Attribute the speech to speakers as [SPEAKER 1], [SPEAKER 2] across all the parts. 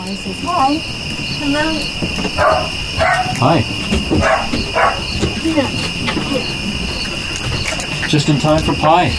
[SPEAKER 1] Pie says hi. Hello.
[SPEAKER 2] Hi.
[SPEAKER 1] Yeah.
[SPEAKER 2] Just in time for pie.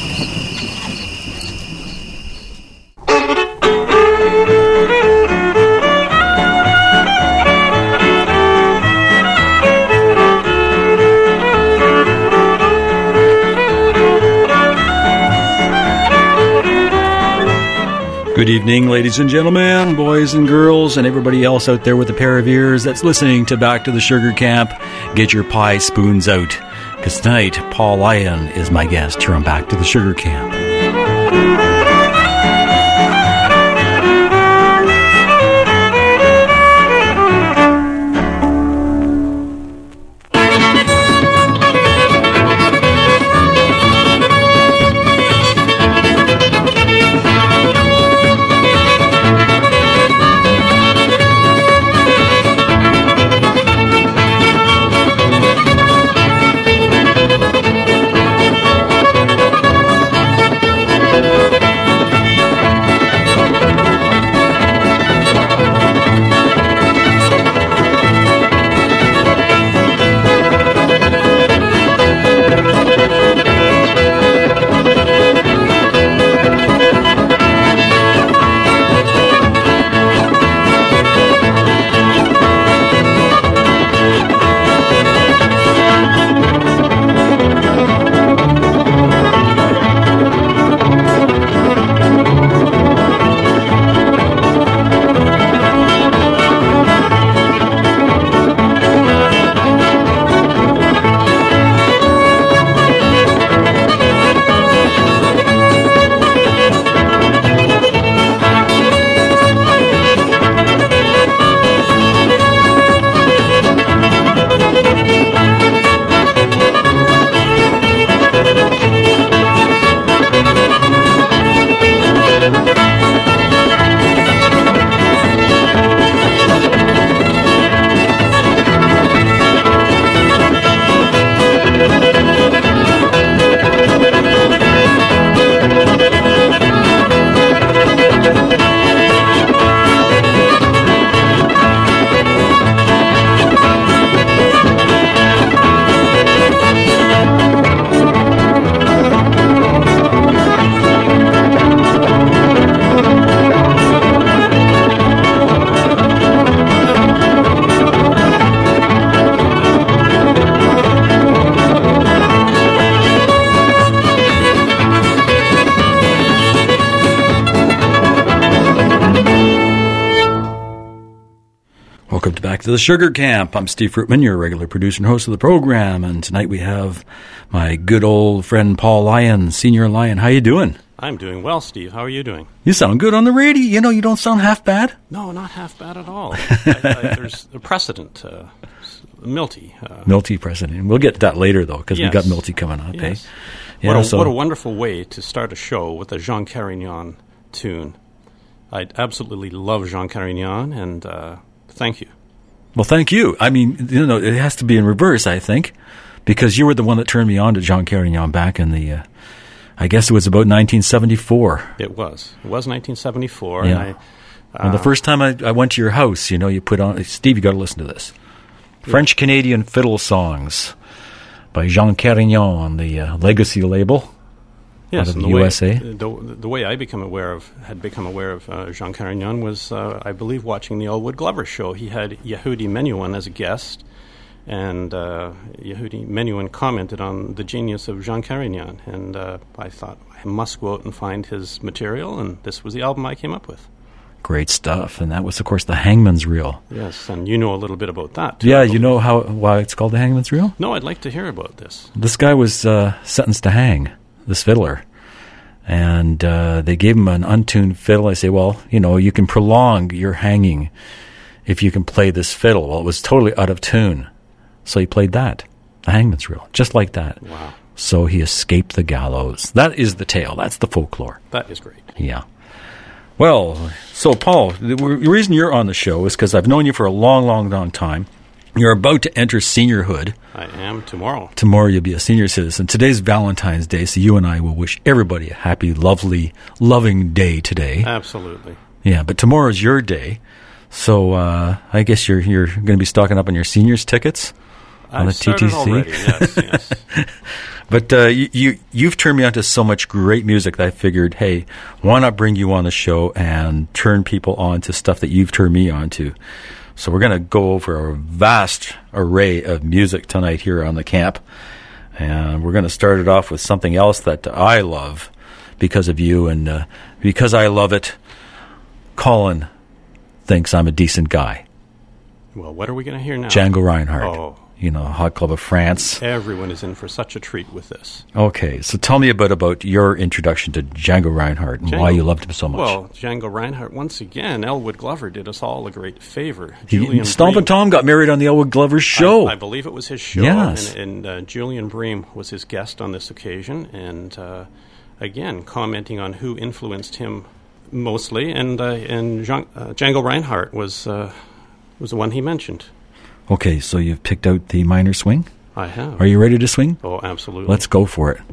[SPEAKER 2] Good evening, ladies and gentlemen, boys and girls, and everybody else out there with a pair of ears that's listening to Back to the Sugar Camp. Get your pie spoons out, because tonight, Paul Lyon is my guest here on Back to the Sugar Camp. To the Sugar Camp. I'm Steve Fruitman, your regular producer and host of the program, and tonight we have my good old friend Paul Lyon, Senior Lyon. How you doing?
[SPEAKER 3] I'm doing well, Steve. How are you doing?
[SPEAKER 2] You sound good on the radio. You know, you don't sound half bad.
[SPEAKER 3] No, not half bad at all. There's a precedent, Milty.
[SPEAKER 2] Milty precedent. We'll get to that later, though, because we got Milty coming up.
[SPEAKER 3] Yes.
[SPEAKER 2] Eh?
[SPEAKER 3] What a wonderful way to start a show with a Jean Carignan tune. I absolutely love Jean Carignan, and thank you.
[SPEAKER 2] Well, thank you. I mean, you know, it has to be in reverse, I think, because you were the one that turned me on to Jean Carignan back in the, I guess it was about 1974.
[SPEAKER 3] It was 1974.
[SPEAKER 2] Yeah. And the first time I went to your house, you know, you put on, Steve, you got to listen to this. Yeah. French-Canadian Fiddle Songs by Jean Carignan on the Legacy label.
[SPEAKER 3] Yes,
[SPEAKER 2] out of the USA.
[SPEAKER 3] The way I had become aware of Jean Carignan was, I believe, watching the Elwood Glover show. He had Yehudi Menuhin as a guest, and Yehudi Menuhin commented on the genius of Jean Carignan, and I thought, I must go out and find his material, and this was the album I came up with.
[SPEAKER 2] Great stuff, and that was, of course, the Hangman's Reel.
[SPEAKER 3] Yes, and you know a little bit about that, too.
[SPEAKER 2] Yeah, you know why it's called the Hangman's Reel?
[SPEAKER 3] No, I'd like to hear about this.
[SPEAKER 2] This guy was sentenced to hang, this fiddler. And they gave him an untuned fiddle. I say, well, you know, you can prolong your hanging if you can play this fiddle. Well, it was totally out of tune. So he played that, the Hangman's Reel, just like that.
[SPEAKER 3] Wow.
[SPEAKER 2] So he escaped the gallows. That is the tale. That's the folklore.
[SPEAKER 3] That is great.
[SPEAKER 2] Yeah. Well, so Paul, the reason you're on the show is because I've known you for a long, long, long time. You're about to enter seniorhood.
[SPEAKER 3] I am tomorrow.
[SPEAKER 2] Tomorrow you'll be a senior citizen. Today's Valentine's Day, so you and I will wish everybody a happy, lovely, loving day today.
[SPEAKER 3] Absolutely.
[SPEAKER 2] Yeah, but tomorrow's your day. So I guess you're going to be stocking up on your seniors tickets on the TTC.
[SPEAKER 3] Already, yes.
[SPEAKER 2] But you've turned me on to so much great music that I figured, hey, why not bring you on the show and turn people on to stuff that you've turned me on to? So we're going to go over a vast array of music tonight here on the camp. And we're going to start it off with something else that I love because of you. And because I love it, Colin thinks I'm a decent guy.
[SPEAKER 3] Well, what are we going to hear now?
[SPEAKER 2] Django Reinhardt.
[SPEAKER 3] Oh.
[SPEAKER 2] You know, Hot Club of France.
[SPEAKER 3] Everyone is in for such a treat with this.
[SPEAKER 2] Okay, so tell me a bit about your introduction to Django Reinhardt and why you loved him so much.
[SPEAKER 3] Well, Django Reinhardt, once again, Elwood Glover did us all a great favor.
[SPEAKER 2] Stomp and Tom got married on the Elwood Glover show.
[SPEAKER 3] I believe it was his show.
[SPEAKER 2] Yes.
[SPEAKER 3] And Julian Bream was his guest on this occasion. And again, commenting on who influenced him mostly. And Django Reinhardt was the one he mentioned.
[SPEAKER 2] Okay, so you've picked out the minor swing?
[SPEAKER 3] I have.
[SPEAKER 2] Are you ready to swing?
[SPEAKER 3] Oh, absolutely.
[SPEAKER 2] Let's go for it.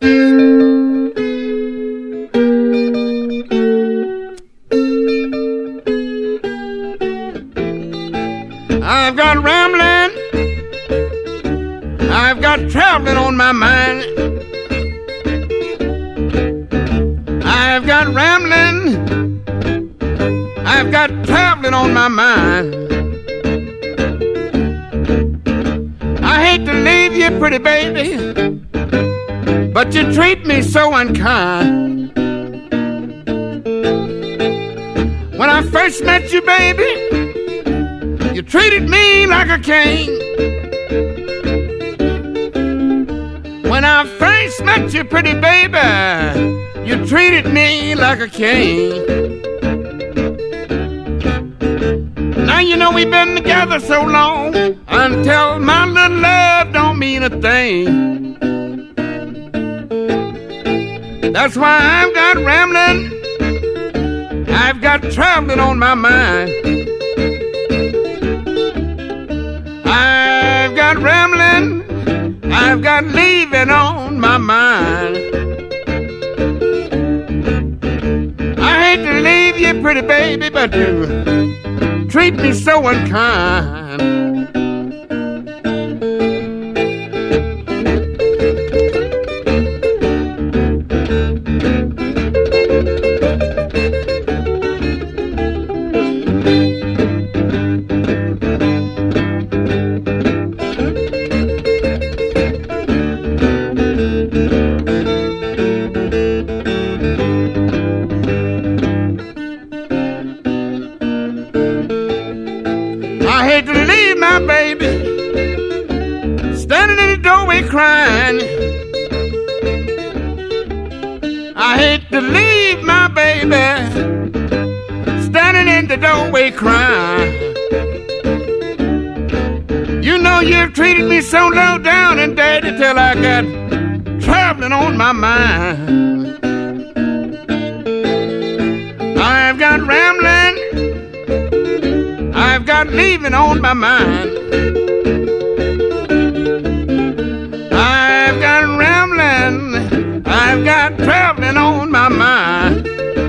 [SPEAKER 4] I've got rambling, I've got traveling on my mind. I've got rambling, I've got traveling on my mind. I hate to leave you, pretty baby, but you treat me so unkind. When I first met you, baby, you treated me like a king. When I first met you, pretty baby, you treated me like a king. Now you know we've been together so long, until my little love don't mean a thing. That's why I've got rambling, I've got traveling on my mind. I've got rambling, I've got leaving on my mind. I hate to leave you, pretty baby, but you treat me so unkind. Crying. I hate to leave my baby standing in the doorway crying. You know you've treated me so low down and dirty till I got traveling on my mind. I've got rambling, I've got leaving on my mind. I've got rambling, I've got traveling on my mind.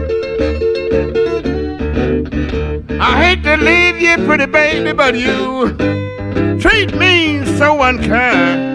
[SPEAKER 4] I hate to leave you, pretty baby, but you treat me so unkind.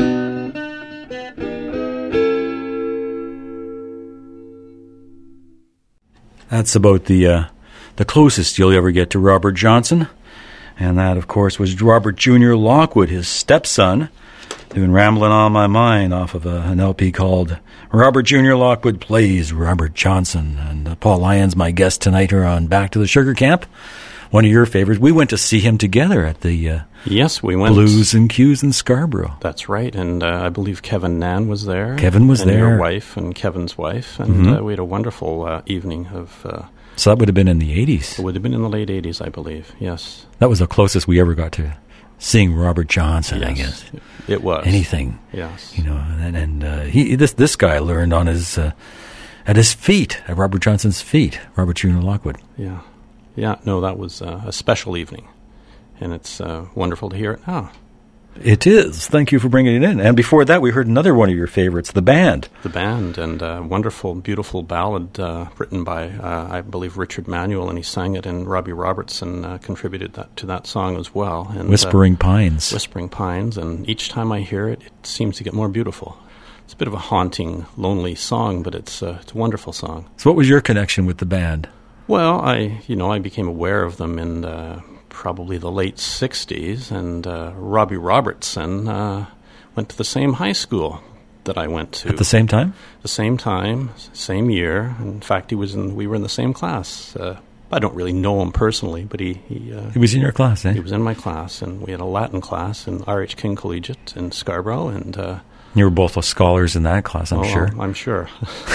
[SPEAKER 2] That's about the closest you'll ever get to Robert Johnson. And that, of course, was Robert Jr. Lockwood, his stepson, doing Rambling on My Mind off of an LP called Robert Jr. Lockwood Plays Robert Johnson. And Paul Lyons, my guest tonight here on Back to the Sugar Camp, one of your favorites. We went to see him together at the
[SPEAKER 3] yes, we went.
[SPEAKER 2] Blues and Cues in Scarborough.
[SPEAKER 3] That's right, and I believe Kevin Nan was there.
[SPEAKER 2] Kevin was
[SPEAKER 3] and
[SPEAKER 2] there.
[SPEAKER 3] Your wife and Kevin's wife, and we had a wonderful evening of...
[SPEAKER 2] so that would have been in the 80s?
[SPEAKER 3] It would have been in the late 80s, I believe, yes.
[SPEAKER 2] That was the closest we ever got to seeing Robert Johnson,
[SPEAKER 3] yes,
[SPEAKER 2] I guess.
[SPEAKER 3] It was.
[SPEAKER 2] Anything.
[SPEAKER 3] Yes.
[SPEAKER 2] You know, and this guy learned on his at his feet, at Robert Johnson's feet, Robert Jr. Lockwood.
[SPEAKER 3] Yeah. Yeah, no, that was a special evening, and it's wonderful to hear it now.
[SPEAKER 2] It is. Thank you for bringing it in. And before that, we heard another one of your favorites, The Band.
[SPEAKER 3] The Band, and a wonderful, beautiful ballad written by, I believe, Richard Manuel, and he sang it, and Robbie Robertson contributed to that song as well. And,
[SPEAKER 2] Whispering Pines.
[SPEAKER 3] Whispering Pines, and each time I hear it, it seems to get more beautiful. It's a bit of a haunting, lonely song, but it's a wonderful song.
[SPEAKER 2] So what was your connection with the band?
[SPEAKER 3] Well, I became aware of them in probably the late 60s, and Robbie Robertson went to the same high school that I went to.
[SPEAKER 2] At the same time?
[SPEAKER 3] The same time, same year. In fact, we were in the same class. I don't really know him personally, but he
[SPEAKER 2] was in your class, eh?
[SPEAKER 3] He was in my class, and we had a Latin class in R.H. King Collegiate in Scarborough, and...
[SPEAKER 2] you were both scholars in that class, I'm sure.
[SPEAKER 3] I'm sure.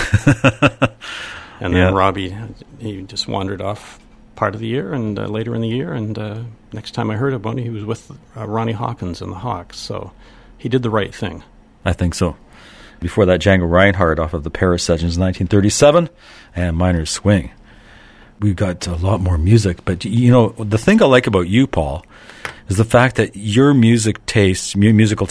[SPEAKER 3] And then Robbie, he just wandered off part of the year and later in the year, and next time I heard about him, he was with Ronnie Hawkins and the Hawks, so he did the right thing.
[SPEAKER 2] I think so. Before that, Django Reinhardt off of the Paris Sessions 1937 and Miners Swing. We've got a lot more music, but the thing I like about you, Paul, is the fact that your musical taste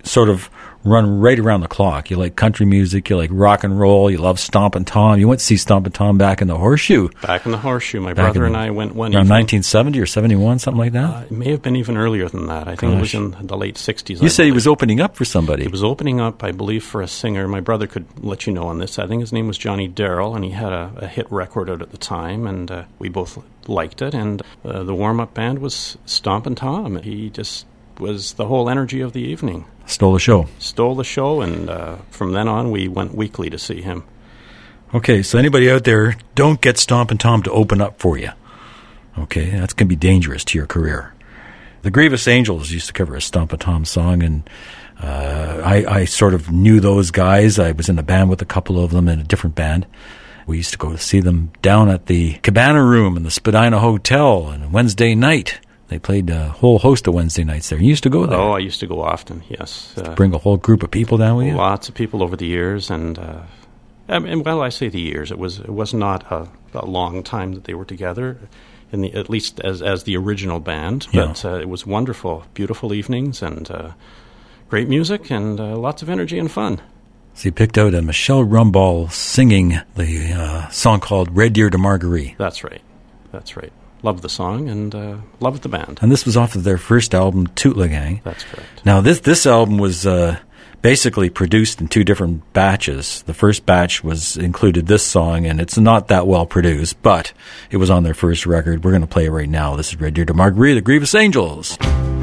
[SPEAKER 2] sort of run right around the clock. You like country music, you like rock and roll, you love Stompin' Tom. You went to see Stompin' Tom back in the Horseshoe.
[SPEAKER 3] Back in the Horseshoe. My brother and I went one
[SPEAKER 2] around 1970 or 71, something like that?
[SPEAKER 3] It may have been even earlier than that. I think it was in the late 60s.
[SPEAKER 2] You said he was opening up for somebody.
[SPEAKER 3] He was opening up, I believe, for a singer. My brother could let you know on this. I think his name was Johnny Darrell, and he had a hit record out at the time, and we both liked it. And the warm-up band was Stompin' Tom. He just was the whole energy of the evening.
[SPEAKER 2] Stole the show,
[SPEAKER 3] and from then on, we went weekly to see him.
[SPEAKER 2] Okay, so anybody out there, don't get Stompin' Tom to open up for you. Okay, that's going to be dangerous to your career. The Grievous Angels used to cover a Stompin' Tom song, and I sort of knew those guys. I was in a band with a couple of them in a different band. We used to go to see them down at the Cabana Room in the Spadina Hotel on Wednesday night. They played a whole host of Wednesday nights there. You used to go there?
[SPEAKER 3] Oh, I used to go often, yes.
[SPEAKER 2] Bring a whole group of people down with you?
[SPEAKER 3] Lots of people over the years, and I say the years. It was not a long time that they were together, at least as the original band. But it was wonderful, beautiful evenings, and great music, and lots of energy and fun.
[SPEAKER 2] So you picked out a Michelle Rumball singing the song called Red Deer de Marguerite.
[SPEAKER 3] That's right. Loved the song and loved the band.
[SPEAKER 2] And this was off of their first album, Tootla Gang.
[SPEAKER 3] That's correct.
[SPEAKER 2] Now, this album was basically produced in two different batches. The first batch included this song, and it's not that well produced, but it was on their first record. We're going to play it right now. This is Red Deer de Marguerite, the Grievous Angels.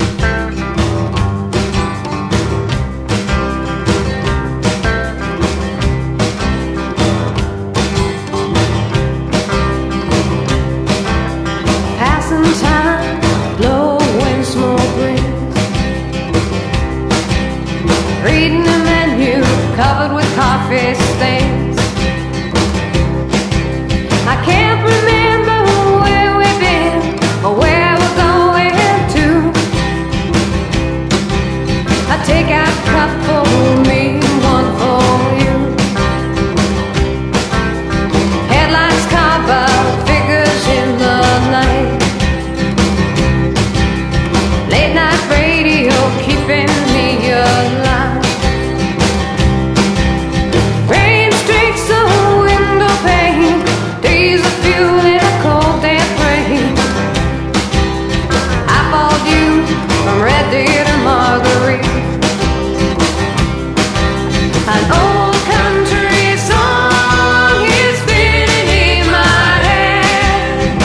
[SPEAKER 5] Covered with coffee stains. I can't remember where we've been or where we're going to. I take out a cup for me, one for you. Headlights cover figures in the night. Late night radio keeping me alive. Red Deer to Marguerite. An old country song is spinning in my head.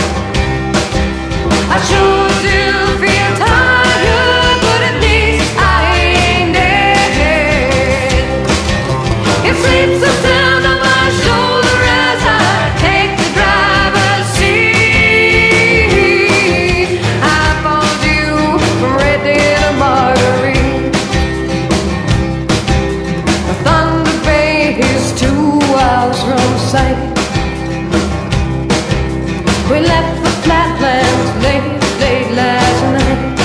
[SPEAKER 5] I sure do feel tired, but at least I ain't dead. It sleeps the sound on my shoulder as I take the driver's seat. I followed you from Red Deer to Marguerite. The Thunder Bay is 2 hours from sight. We left the flatlands late last night.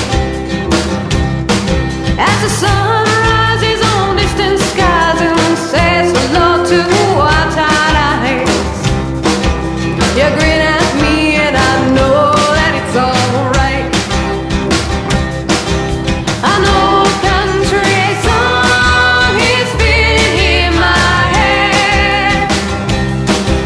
[SPEAKER 5] As the sun rises on distant skies and says hello to our tired eyes, you grin at me and I know that it's alright. An old country song is spinning in my head.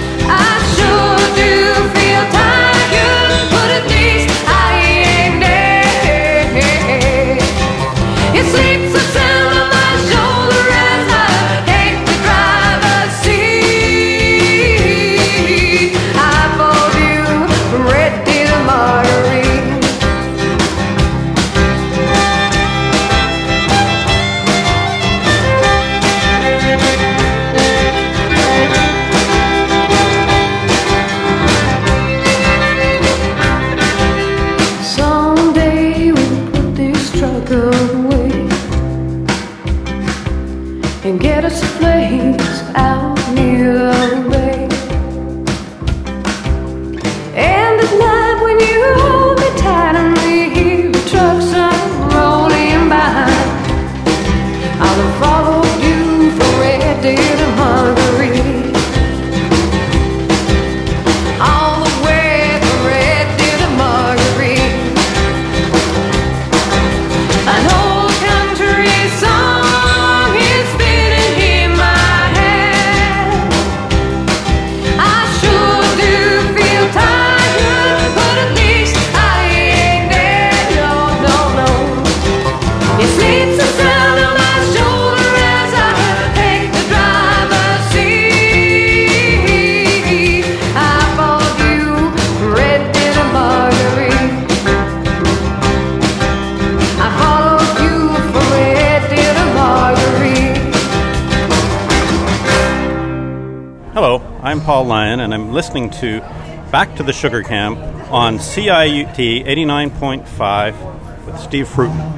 [SPEAKER 3] Hello, I'm Paul Lyon, and I'm listening to Back to the Sugar Camp on CIUT 89.5 with Steve Fruitman.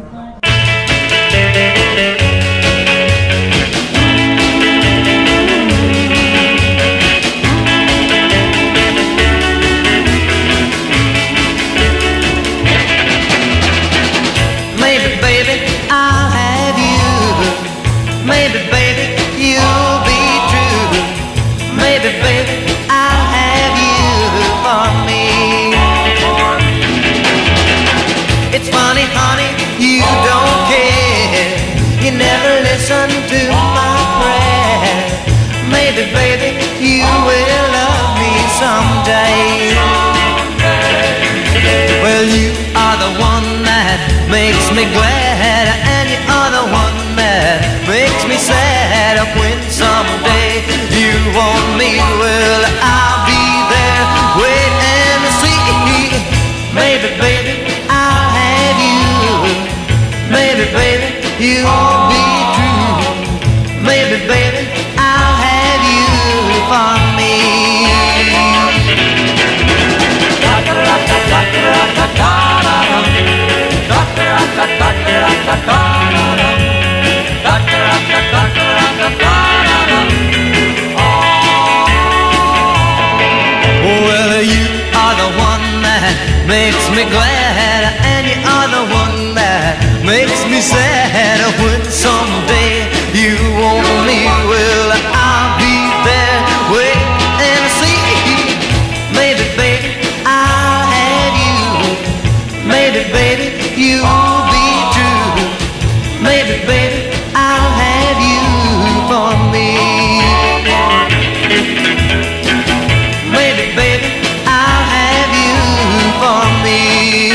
[SPEAKER 6] Maybe, baby, I'll have you. Maybe, baby, you'll be true. Maybe, baby, I'll have you for me. It's funny, honey, you don't care. You never listen to my prayer. Maybe, baby, you will love me someday. Well, you are the one that makes me glad, and you are the one that makes me sad. When someday you want me, well, I'll be there, wait and see. Maybe, baby, I'll have you. Maybe, baby, you'll be true. Maybe, baby, I'll have you for me. Well, you are the one that makes me glad, and you are the one that makes me sad. When someday you want me, well, I'll be there, wait and see. Maybe, baby, I'll have you. Maybe, baby, you'll be true. Maybe, baby, I'll have you for me. Maybe, baby, I'll have you for me.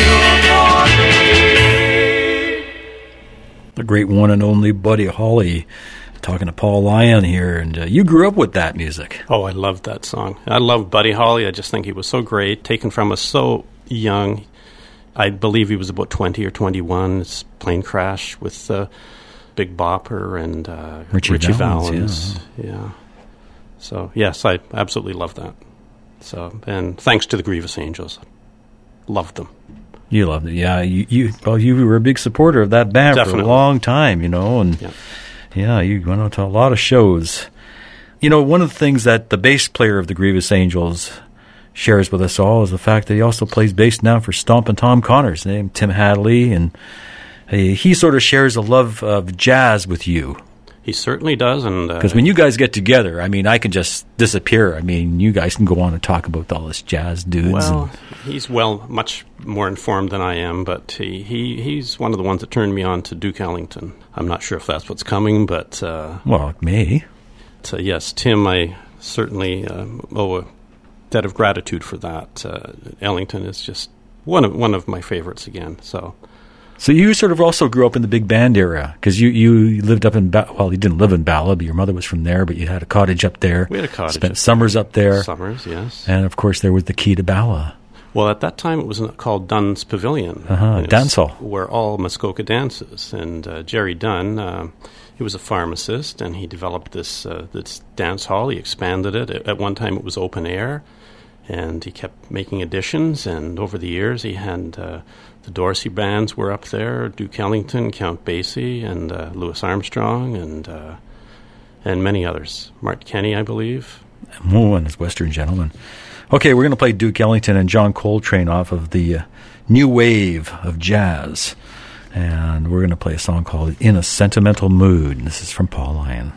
[SPEAKER 2] The great one and only Buddy Holly, talking to Paul Lyon here, and you grew up with that music.
[SPEAKER 3] Oh, I loved that song. I love Buddy Holly. I just think he was so great, taken from us so young. I believe he was about 20 or 21. It's Plane Crash with Big Bopper and Richie Valens. Yeah. So, yes, I absolutely love that. So, and thanks to the Grievous Angels. Loved them.
[SPEAKER 2] You loved it, yeah. You were a big supporter of that band
[SPEAKER 3] Definitely.
[SPEAKER 2] for a long time, you know, and yeah, you went out to a lot of shows. You know, one of the things that the bass player of the Grievous Angels shares with us all is the fact that he also plays bass now for Stompin' Tom Connors, named Tim Hadley, and he sort of shares a love of jazz with you.
[SPEAKER 3] He certainly does. And
[SPEAKER 2] because when you guys get together, I mean, I can just disappear. I mean, you guys can go on and talk about all this jazz dudes.
[SPEAKER 3] Well, he's much more informed than I am, but he's one of the ones that turned me on to Duke Ellington. I'm not sure if that's what's coming, but
[SPEAKER 2] well, it may.
[SPEAKER 3] So yes, Tim, I certainly owe a debt of gratitude for that. Ellington is just one of my favorites again. So
[SPEAKER 2] you sort of also grew up in the big band era, because you lived up in, well, you didn't live in Bala, but your mother was from there, but you had a cottage up there.
[SPEAKER 3] We had a cottage.
[SPEAKER 2] Spent summers up there.
[SPEAKER 3] Summers, yes.
[SPEAKER 2] And, of course, there was the key to Bala.
[SPEAKER 3] Well, at that time, it was called Dunn's Pavilion.
[SPEAKER 2] Dance hall.
[SPEAKER 3] Where all Muskoka dances. And Jerry Dunn, he was a pharmacist, and he developed this dance hall. He expanded it. At one time, it was open air, and he kept making additions. And over the years, he had the Dorsey bands were up there, Duke Ellington, Count Basie, and Louis Armstrong, and many others. Mart Kenny, I believe.
[SPEAKER 2] And his Western Gentleman. Okay, we're going to play Duke Ellington and John Coltrane off of the new wave of jazz. And we're going to play a song called In a Sentimental Mood. And this is from Paul Lyon.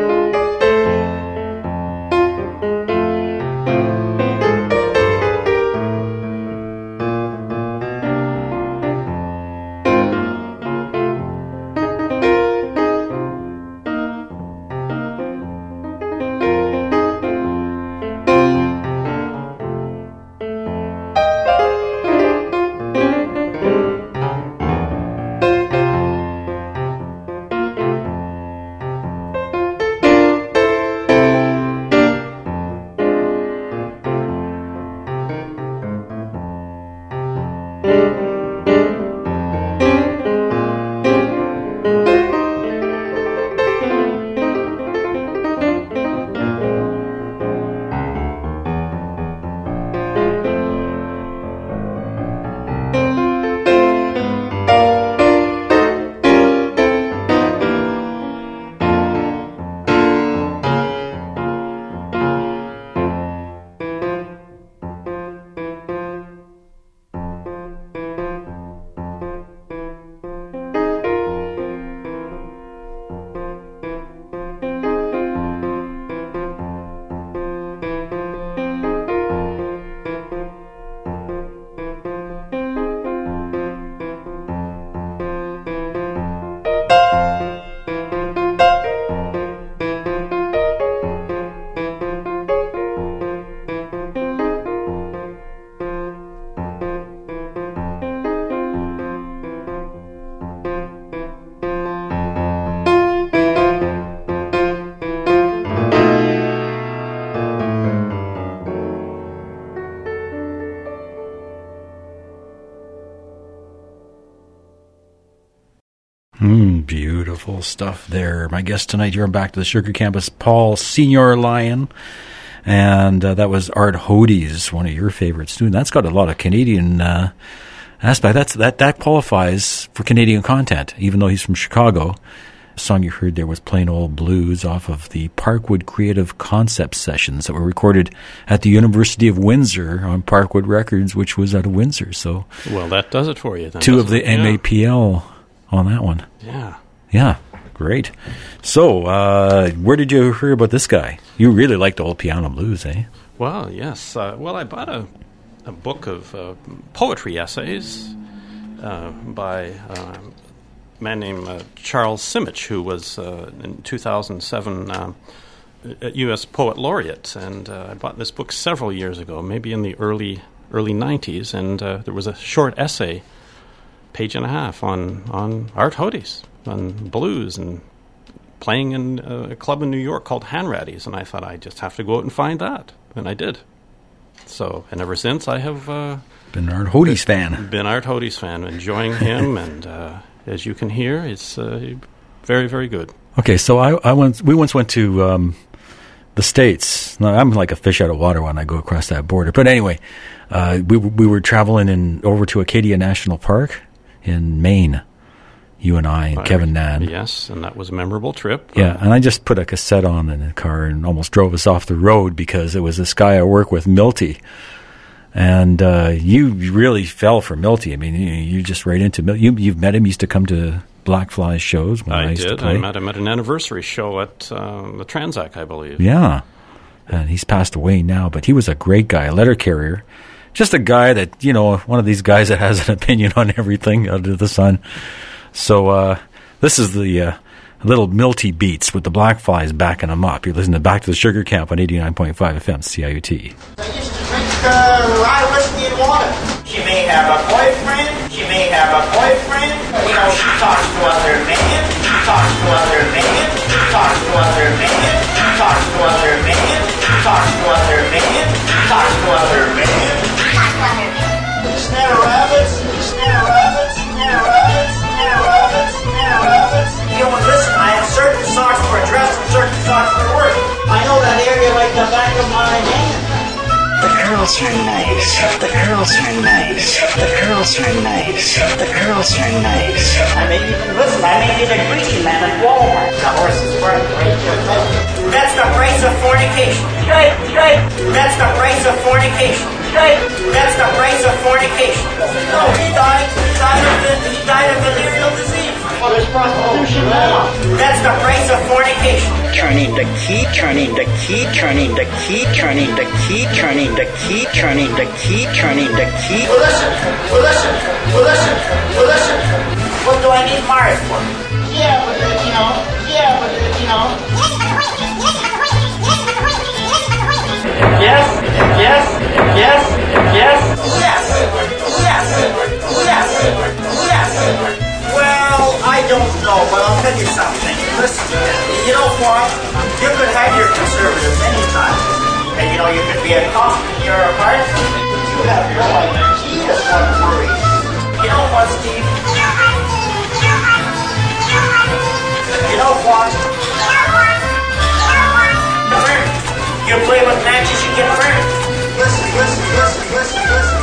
[SPEAKER 2] Beautiful stuff there. My guest tonight here on Back to the Sugar Campus, Paul Senior Lyon. And that was Art Hodes, one of your favorites too. And that's got a lot of Canadian aspect. That qualifies for Canadian content, even though he's from Chicago. The song you heard there was Plain Old Blues off of the Parkwood Creative Concept Sessions that were recorded at the University of Windsor on Parkwood Records, which was out of Windsor. So,
[SPEAKER 3] well, that does it for you then.
[SPEAKER 2] Two of the MAPL on that one.
[SPEAKER 3] Yeah.
[SPEAKER 2] Yeah, great. So, where did you hear about this guy? You really liked old piano blues, eh?
[SPEAKER 3] Well, yes. Well, I bought a book of poetry essays by a man named Charles Simic, who was in 2007 U.S. Poet Laureate. And I bought this book several years ago, maybe in the early 90s, and there was a short essay, page and a half, on Art Hodes, on blues and playing in a club in New York called Hanratty's, and I thought I just have to go out and find that, and I did. So, and ever since I have
[SPEAKER 2] been an Art Hodes fan.
[SPEAKER 3] Been Art Hodes fan, enjoying him, and as you can hear, it's very, very good.
[SPEAKER 2] Okay, so we once went to the States. Now, I'm like a fish out of water when I go across that border, but anyway, we were traveling over to Acadia National Park in Maine. You and I and Kevin Nan.
[SPEAKER 3] Yes, and that was a memorable trip.
[SPEAKER 2] Yeah, and I just put a cassette on in the car and almost drove us off the road because it was this guy I work with, Milty. And you really fell for Milty. I mean, you just right into Milty. You've met him. He used to come to Black Fly shows when I used to play.
[SPEAKER 3] I met him at an anniversary show at the Transac, I believe.
[SPEAKER 2] Yeah, and he's passed away now, but he was a great guy, a letter carrier. Just a guy that, one of these guys that has an opinion on everything under the sun. So this is the little Milty beats with the Black Flies backing them up. You're listening to Back to the Sugar Camp on 89.5 FM CIUT.
[SPEAKER 7] I used to drink rye whiskey and water. She may have a boyfriend. She may have a boyfriend. She talks to other men. She talks to other men. She talks to other men. She talks to other men. She talks to other men. She talks to other men. Snare rabbits. Snare rabbits. Snare rabbits. Listen, I have certain socks for dress and certain socks for work. I know that area like the back of my hand.
[SPEAKER 8] The girls are nice. The girls are nice. The girls are nice. The girls are nice.
[SPEAKER 7] I may be the greasy man at Walmart. The horse is worth That's the price of fornication. Straight. That's the price of fornication. Straight. That's the price of fornication. No, he died of venereal disease. Well, there's prostitution now. That's the price of fornication.
[SPEAKER 8] turning the key, turning the key, turning the key, turning the key, turning the key, turning the key, turning the key.
[SPEAKER 7] Well, listen. What do I need Mars for? Yeah, but you know. Yes. Well, I don't know, but I'll tell you something. Listen, you know what? You could have your conservatives anytime. And you know, you could be a cop in your apartment. You have no idea what worries. You know what, Steve? You know what? You play with matches, you get burned. Listen.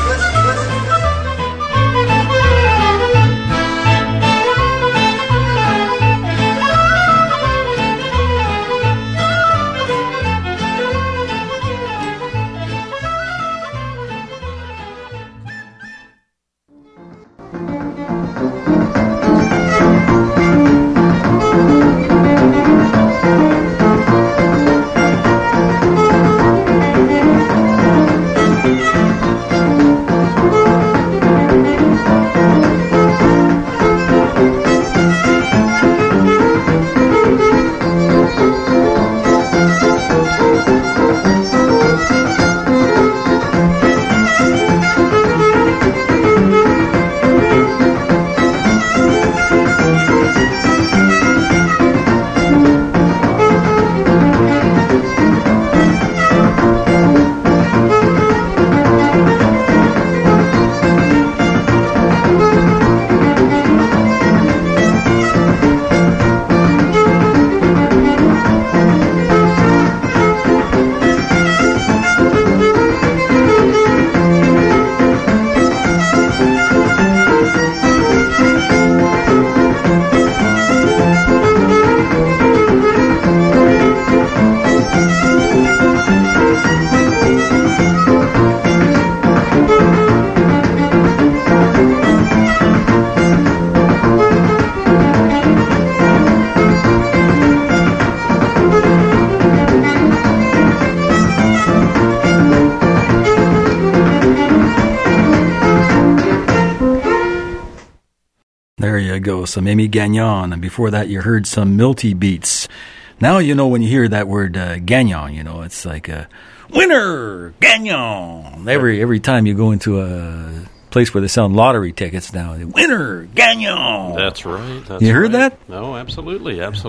[SPEAKER 2] Go, some Amy Gagnon, and before that you heard some Milty Beats. Now you know when you hear that word Gagnon, you know, it's like a winner, Gagnon. Every time you go into a place where they sell lottery tickets now, winner, Gagnon.
[SPEAKER 3] That's right.
[SPEAKER 2] You heard that?
[SPEAKER 3] No, absolutely. And,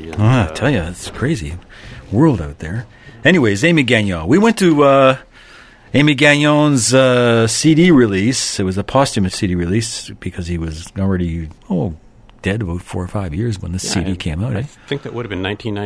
[SPEAKER 2] I tell you, it's crazy world out there. Anyways, Amy Gagnon. We went to Amy Gagnon's CD release. It was a posthumous CD release because he was already dead about 4 or 5 years when this CD came out.
[SPEAKER 3] I think that would have been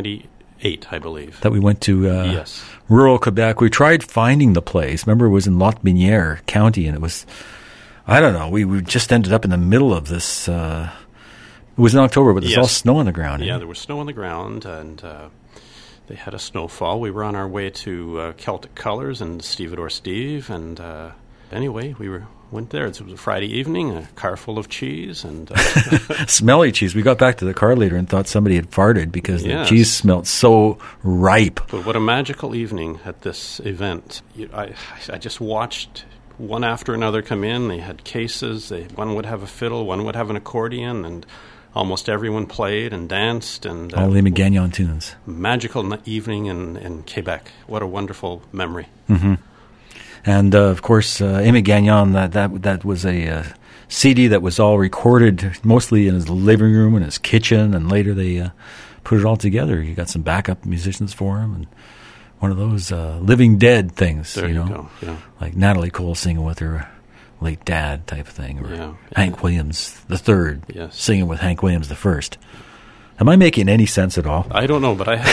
[SPEAKER 3] 1998, I believe.
[SPEAKER 2] That we went to rural Quebec. We tried finding the place. Remember, it was in Lotbinière County, and it was, I don't know, we just ended up in the middle of this. It was in October, but there's all snow on the ground.
[SPEAKER 3] Yeah, there was snow on the ground, and they had a snowfall. We were on our way to Celtic Colors and Stevedore Steve, and anyway, went there. It was a Friday evening, a car full of cheese. And
[SPEAKER 2] smelly cheese. We got back to the car later and thought somebody had farted because the cheese smelled so ripe.
[SPEAKER 3] But what a magical evening at this event. I just watched one after another come in. They had cases. One would have a fiddle, one would have an accordion, and almost everyone played and danced. And
[SPEAKER 2] all Amy Gagnon tunes.
[SPEAKER 3] Magical evening in Quebec. What a wonderful memory.
[SPEAKER 2] Mm-hmm. And, of course, Amy Gagnon, that was a CD that was all recorded mostly in his living room and his kitchen, and later they put it all together. You got some backup musicians for him, and one of those Living Dead things,
[SPEAKER 3] there you go, yeah.
[SPEAKER 2] Like Natalie Cole singing with her late dad type of thing, or Hank Williams III singing with Hank Williams I. Am I making any sense at all?
[SPEAKER 3] I don't know, but I've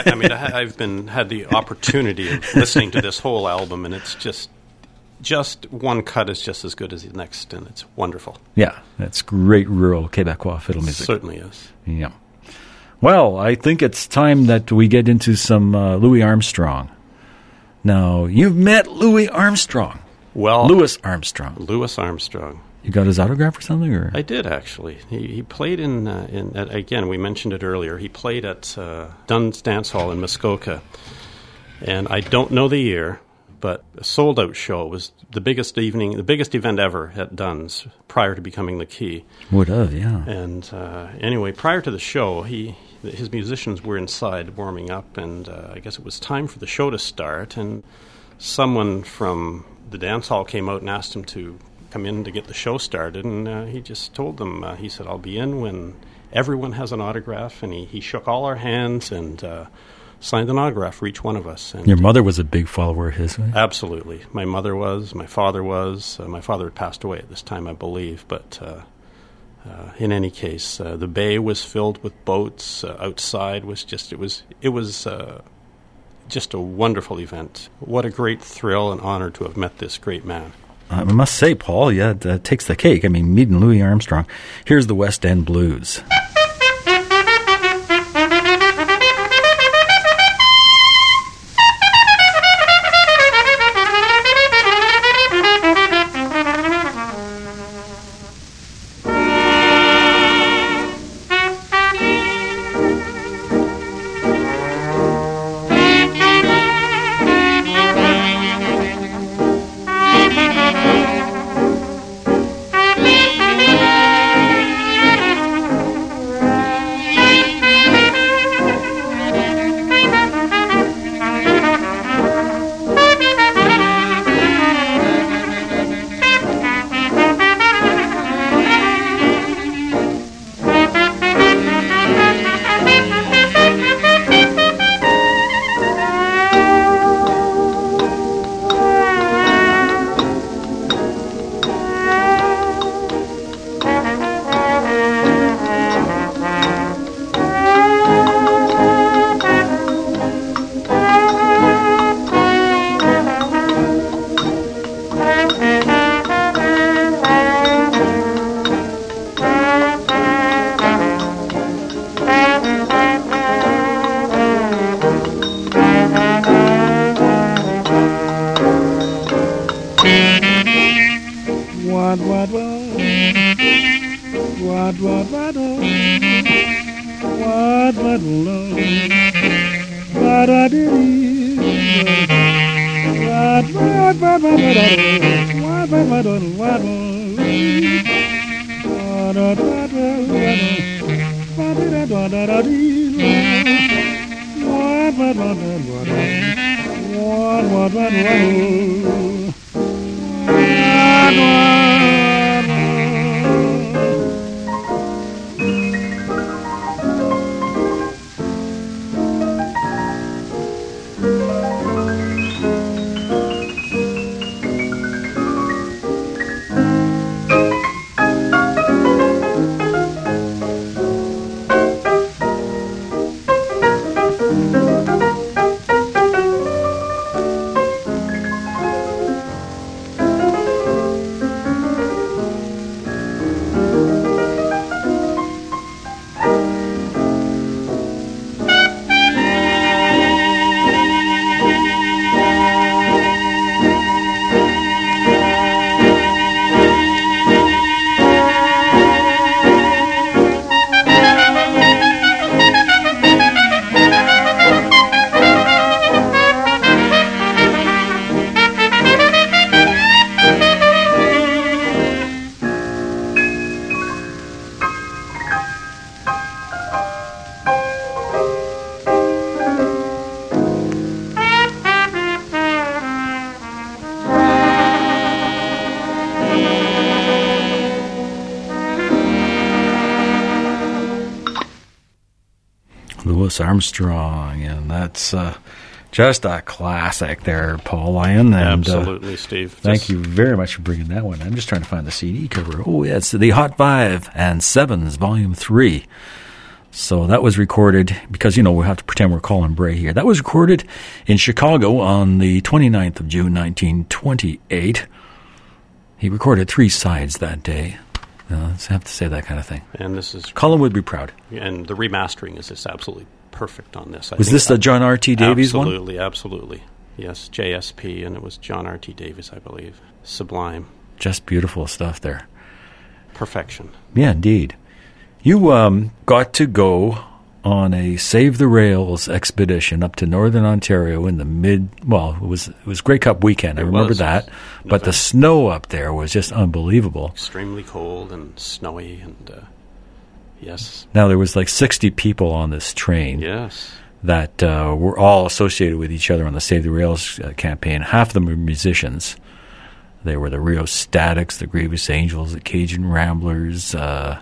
[SPEAKER 3] had the opportunity of listening to this whole album, and it's just one cut is just as good as the next, and it's wonderful.
[SPEAKER 2] Yeah, that's great rural Quebecois fiddle music.
[SPEAKER 3] It certainly is.
[SPEAKER 2] Yeah. Well, I think it's time that we get into some Louis Armstrong. Now, you've met Louis Armstrong.
[SPEAKER 3] Well,
[SPEAKER 2] Louis Armstrong.
[SPEAKER 3] Louis Armstrong.
[SPEAKER 2] You got his autograph or something? Or
[SPEAKER 3] I did, actually. He played again, we mentioned it earlier, he played at Dunn's Dance Hall in Muskoka. And I don't know the year, but a sold-out show. It was the biggest event ever at Dunn's prior to becoming the Key.
[SPEAKER 2] Would have, yeah.
[SPEAKER 3] And anyway, prior to the show, his musicians were inside warming up, and I guess it was time for the show to start, and someone from the dance hall came out and asked him to come in to get the show started, and he just told them, he said, "I'll be in when everyone has an autograph," and he shook all our hands and signed an autograph for each one of us. And
[SPEAKER 2] your mother was a big follower of his, right?
[SPEAKER 3] Absolutely. My mother was, my father was. My father had passed away at this time, I believe, but in any case, the bay was filled with boats. Outside was just, it was just a wonderful event. What a great thrill and honor to have met this great man.
[SPEAKER 2] I must say, Paul, it takes the cake. I mean, meeting Louis Armstrong. Here's the West End Blues. Louis Armstrong, and that's just a classic there, Paul Lyon. And,
[SPEAKER 3] absolutely, Steve.
[SPEAKER 2] Thank you very much for bringing that one. I'm just trying to find the CD cover. Oh, yeah, it's the Hot 5 and 7s, Volume 3. So that was recorded, because, we have to pretend we're Colin Bray here. That was recorded in Chicago on the 29th of June, 1928. He recorded 3 sides that day. I have to say that kind of thing.
[SPEAKER 3] And this is...
[SPEAKER 2] Colin would be proud.
[SPEAKER 3] And the remastering is just absolutely perfect on this.
[SPEAKER 2] Was this the John R.T. Davies one?
[SPEAKER 3] Absolutely. Yes, JSP, and it was John R.T. Davies, I believe. Sublime.
[SPEAKER 2] Just beautiful stuff there.
[SPEAKER 3] Perfection.
[SPEAKER 2] Yeah, indeed. You got to go on a Save the Rails expedition up to Northern Ontario in the it was Grey Cup weekend. I remember that. But the snow up there was just unbelievable.
[SPEAKER 3] Extremely cold and snowy, and yes.
[SPEAKER 2] Now, there was like 60 people on this train.
[SPEAKER 3] Yes.
[SPEAKER 2] That were all associated with each other on the Save the Rails campaign. Half of them were musicians. They were the Rio Statics, the Grievous Angels, the Cajun Ramblers,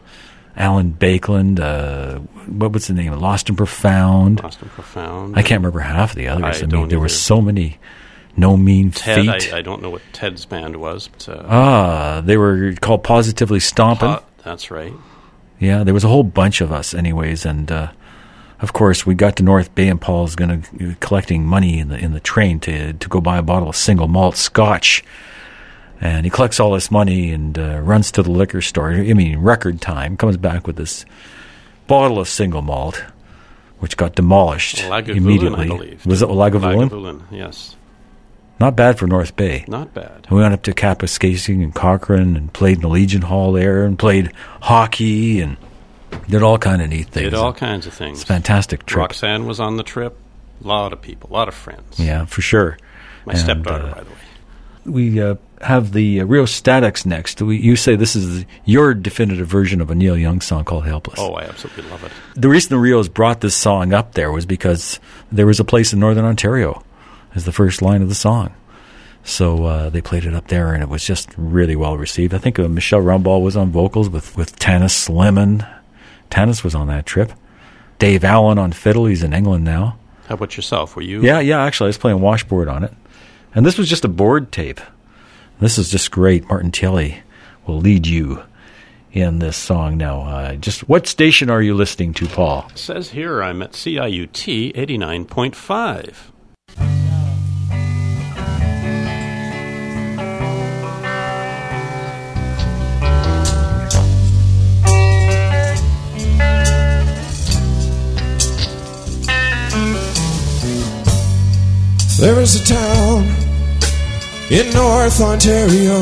[SPEAKER 2] Alan Bakeland, what was the name? Lost and Profound.
[SPEAKER 3] Lost and Profound.
[SPEAKER 2] I can't remember half of the others.
[SPEAKER 3] I don't
[SPEAKER 2] there were
[SPEAKER 3] either.
[SPEAKER 2] so many. No Mean
[SPEAKER 3] Ted,
[SPEAKER 2] Feet.
[SPEAKER 3] I don't know what Ted's band was. But,
[SPEAKER 2] they were called Positively Stompin'.
[SPEAKER 3] That's right.
[SPEAKER 2] Yeah, there was a whole bunch of us anyways, and of course we got to North Bay, and Paul's collecting money in the train to go buy a bottle of single malt scotch. And he collects all this money and runs to the liquor store. I mean, record time. Comes back with this bottle of single malt, which got demolished
[SPEAKER 3] Lagavulin,
[SPEAKER 2] immediately.
[SPEAKER 3] I believe.
[SPEAKER 2] Was it Lagavulin?
[SPEAKER 3] Lagavulin, yes.
[SPEAKER 2] Not bad for North Bay.
[SPEAKER 3] Not bad.
[SPEAKER 2] We went up to Kapuskasing and Cochrane and played in the Legion Hall there and played hockey and did all kind of neat things.
[SPEAKER 3] Did all kinds of things.
[SPEAKER 2] It's a fantastic trip.
[SPEAKER 3] Roxanne was on the trip. A lot of people, a lot of friends.
[SPEAKER 2] Yeah, for sure.
[SPEAKER 3] My stepdaughter, by the way.
[SPEAKER 2] We have the Rio Statics next. You say this is your definitive version of a Neil Young song called Helpless.
[SPEAKER 3] Oh, I absolutely love it.
[SPEAKER 2] The reason the Rios brought this song up there was because there was a place in Northern Ontario as the first line of the song. So they played it up there, and it was just really well received. I think Michelle Rumball was on vocals with Tanis Lemon. Tanis was on that trip. Dave Allen on fiddle. He's in England now.
[SPEAKER 3] How about yourself? Were you?
[SPEAKER 2] Yeah, actually, I was playing washboard on it. And this was just a board tape. This is just great. Martin Tilley will lead you in this song now. Just what station are you listening to, Paul?
[SPEAKER 3] It says here I'm at CIUT 89.5.
[SPEAKER 9] There is a town in North Ontario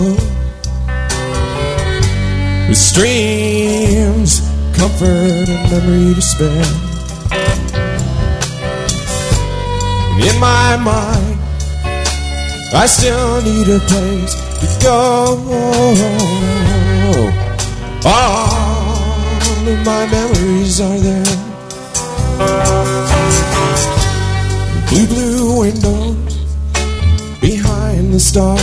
[SPEAKER 9] with streams, comfort, and memory to spare. And in my mind, I still need a place to go. All of my memories are there. Blue windows behind the stars.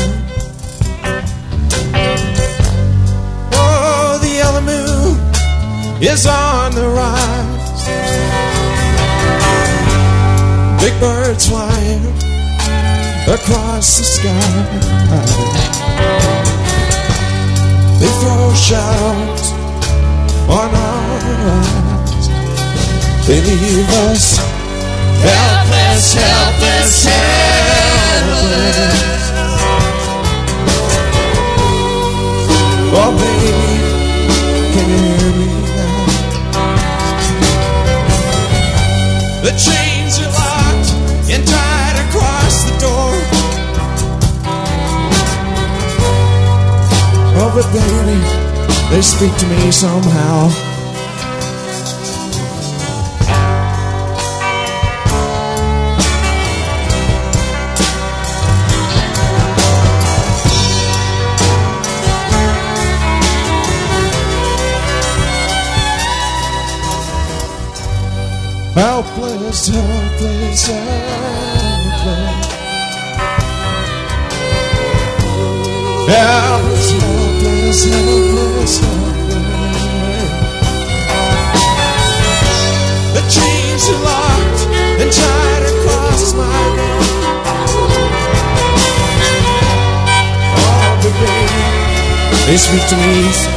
[SPEAKER 9] Oh, the yellow moon is on the rise. Big birds flying across the sky. They throw shadows on our eyes. They leave us helpless, helpless, helpless. Oh, baby, can you hear me now? The chains are locked and tied across the door. Oh, but baby, they speak to me somehow. Helpless, helpless, helpless. Helpless, helpless, helpless, helpless. The chains are locked and tied across my neck. Oh, but baby, they speak to me.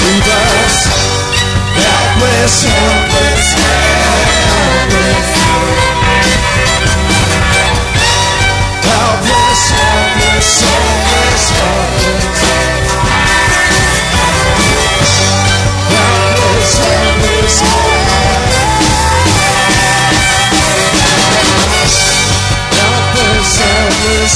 [SPEAKER 9] leave us. Helpless, helpless, helpless. Helpless, helpless, helpless, helpless. Helpless, helpless, helpless, helpless,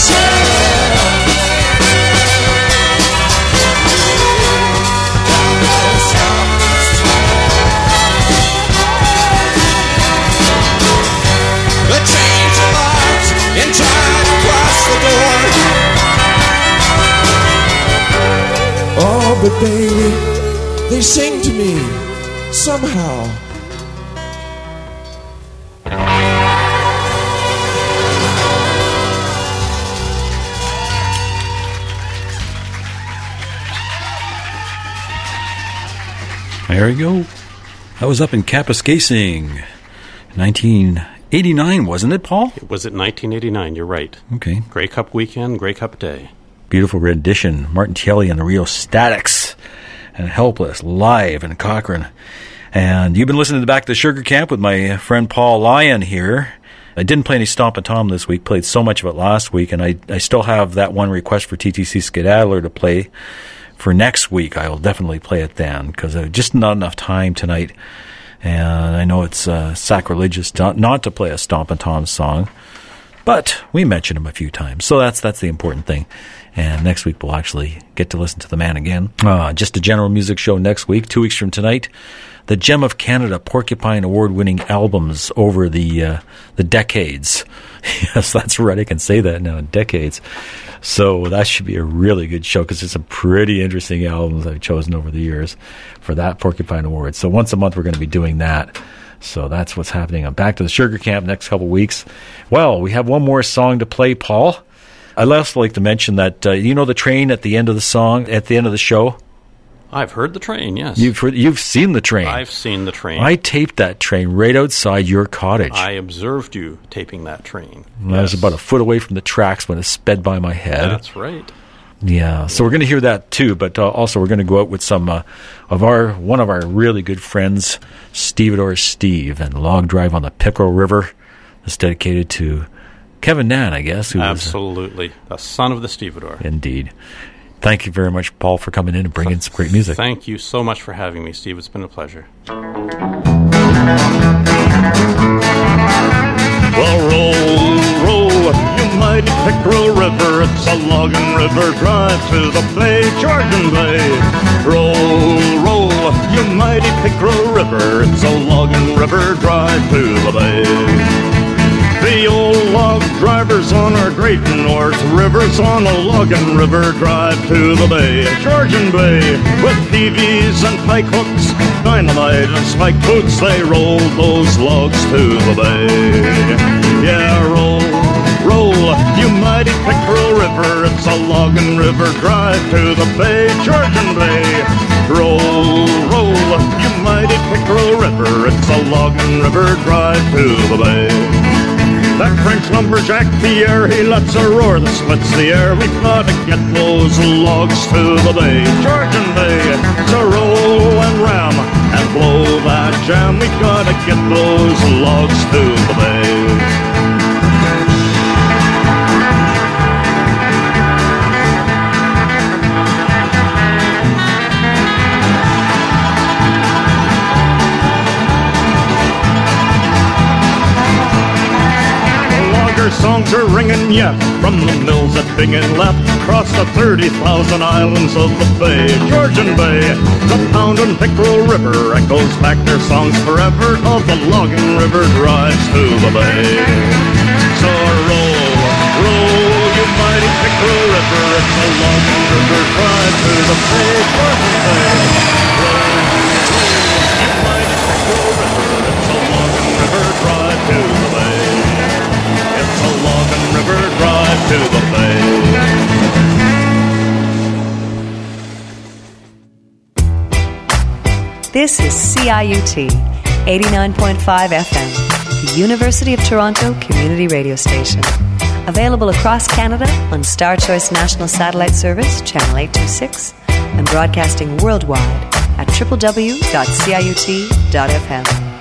[SPEAKER 9] The chains are locked and trying to cross the door. Oh, but baby, they sing to me somehow.
[SPEAKER 2] There you go. That was up in Kapuskasing. 1989, wasn't it, Paul?
[SPEAKER 3] It was at 1989, you're right.
[SPEAKER 2] Okay.
[SPEAKER 3] Grey Cup weekend, Grey Cup day.
[SPEAKER 2] Beautiful rendition. Martin Tielli and the Rio Statics. And Helpless, live in Cochrane. And you've been listening to Back to the Sugar Camp with my friend Paul Lyon here. I didn't play any Stompin' Tom this week, played so much of it last week, and I still have that one request for TTC Skedaddler to play for next week. I will definitely play it then, because just not enough time tonight. And I know it's sacrilegious not to play a Stompin' Tom song, but we mentioned him a few times, so that's the important thing. And next week we'll actually get to listen to the man again. Just a general music show next week, 2 weeks from tonight. The Gem of Canada Porcupine Award-winning albums over the decades. Yes, that's right. I can say that now, decades. So that should be a really good show, because there's some pretty interesting albums I've chosen over the years for that Porcupine Award. So once a month we're going to be doing that. So that's what's happening. I'm back to the Sugar Camp next couple weeks. Well, we have one more song to play, Paul. I'd also like to mention that, you know the train at the end of the song, at the end of the show?
[SPEAKER 3] I've heard the train, yes.
[SPEAKER 2] You've seen the train.
[SPEAKER 3] I've seen the train.
[SPEAKER 2] I taped that train right outside your cottage.
[SPEAKER 3] I observed you taping that train.
[SPEAKER 2] I was about a foot away from the tracks when it sped by my head.
[SPEAKER 3] That's right.
[SPEAKER 2] Yeah, so we're going to hear that too, but also we're going to go out with some one of our really good friends, Stevedore Steve, and Log Drive on the Pickerel River. It's dedicated to Kevin Nan, I guess.
[SPEAKER 3] Absolutely. The son of the Stevedore.
[SPEAKER 2] Indeed. Thank you very much, Paul, for coming in and bringing some great music.
[SPEAKER 3] Thank you so much for having me, Steve. It's been a pleasure.
[SPEAKER 10] Well, roll, roll, you mighty Pickerel River. It's a logging river drive to the bay, Georgian Bay. Roll, roll, you mighty Pickerel River. It's a logging river drive to the bay. The old log drivers on our great North Rivers on a logging river drive to the bay, Georgian Bay, with peavies and pike hooks, dynamite and spike boots. They rolled those logs to the bay. Yeah, roll, roll, you mighty Pickerel River. It's a logging river drive to the bay, Georgian Bay. Roll, roll, you mighty Pickerel River. It's a logging river drive to the bay. That French lumberjack Pierre, he lets a roar that splits the air. We've got to get those logs to the bay, Georgian Bay, to roll and ram and blow that jam. We've got to get those logs to the bay. Songs are ringing yet from the mills at Bing and Left, across the 30,000 islands of the bay, Georgian Bay. The Pound and Pickerel River echoes back their songs forever of the logging river drives to the bay. So roll, roll, you mighty Pickerel River. It's a logging river drive to the bay, Georgian Bay. Roll, roll, you mighty Pickerel River. It's a logging river drive to the bay. It's a logging river drive to the bay.
[SPEAKER 11] This is CIUT 89.5 FM, the University of Toronto Community Radio Station. Available across Canada on Star Choice National Satellite Service, Channel 826, and broadcasting worldwide at www.ciut.fm.